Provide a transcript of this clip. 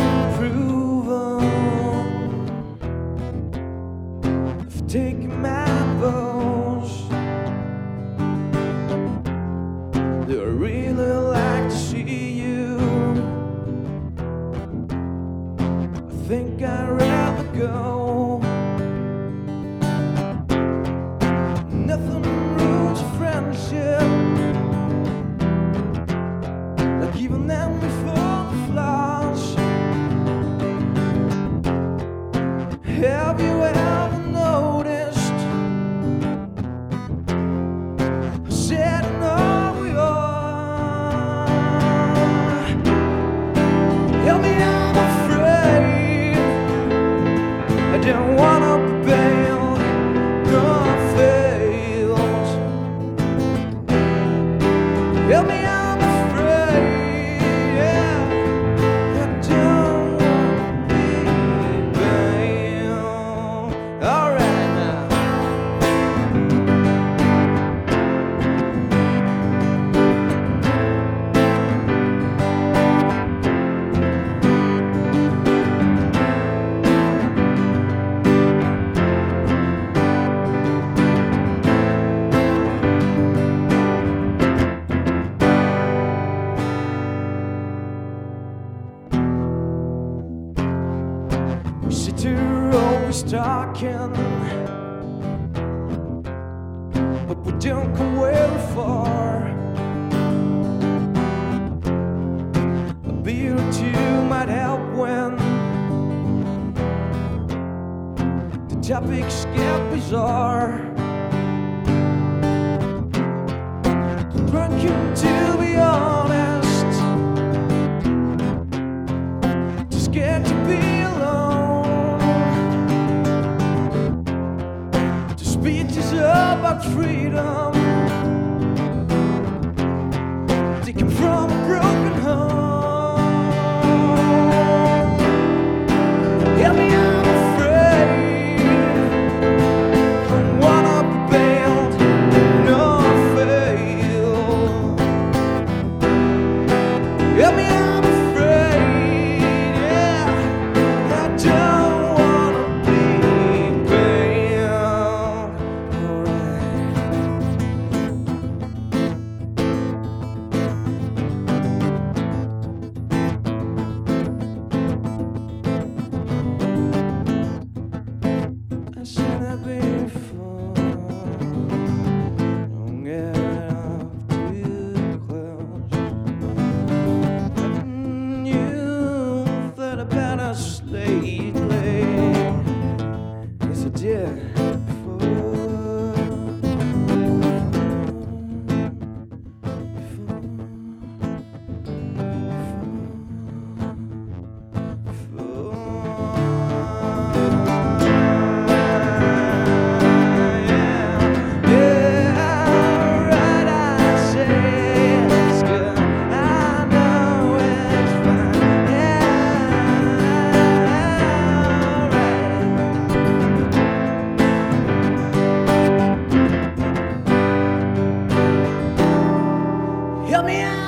approval of taking my bones. Do I really like to see you? I think I'd rather go. Nothing ruins a friendship like even them before the flaws. Have you ever noticed how sad and all we are? Help me, I'm afraid I don't wanna be bailed nor failed. Help me, I'm afraid, yeah, I don't wanna be bailed. All right now. We sit here always talking, but we don't go very far. A beer or two might help when the topics get bizarre. Drunken, to be honest, too scared to be alone. To speak is about freedom, taken from a broken home. Help me, I'm afraid I don't wanna be bailed nor failed. Help me, I'm afraid, yeah, I don't wanna be bailed. I've seen that before. Don't get up too close. You've thought about us lately. Yes, I did help me out.